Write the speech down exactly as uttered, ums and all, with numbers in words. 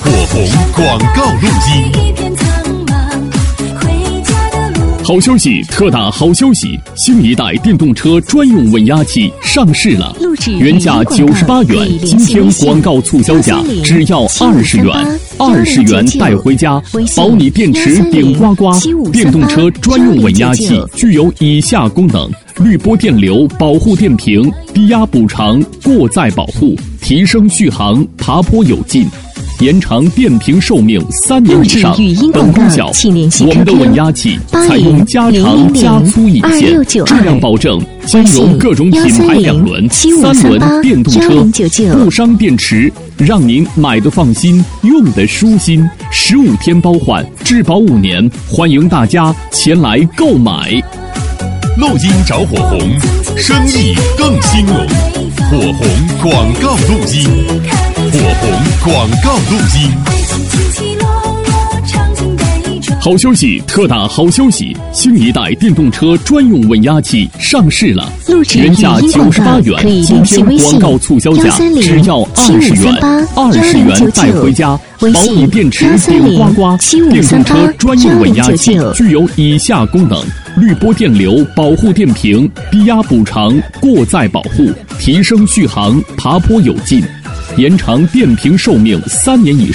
火红广告路径。 好消息，特大好消息！新一代电动车专用稳压器上市了，原价九十八元，今天广告促销价只要二十元，二十元带回家，保你电池顶呱呱。电动车专用稳压器具有以下功能：滤波电流，保护电瓶，低压补偿，过载保护，提升续航，爬坡有劲。延长电瓶寿命三年以上，等功效。我们的稳压器采用加长加粗引线，质量保证，兼容各种品牌两轮、三轮电动车，不伤电池，让您买得放心，用得舒心。十五天包换，质保五年，欢迎大家前来购买。 路金找火红，生意更兴隆。火红广告路径，火红广告路径。 好消息，特大好消息！新一代电动车专用稳压器上市了，原价九十八元，今天广告促销价只要二十元，二十元带回家，保你电池顶呱呱。电动车专用稳压器具有以下功能：滤波电流，保护电瓶，低压补偿，过载保护，提升续航，爬坡有劲。延长电瓶寿命三年以上。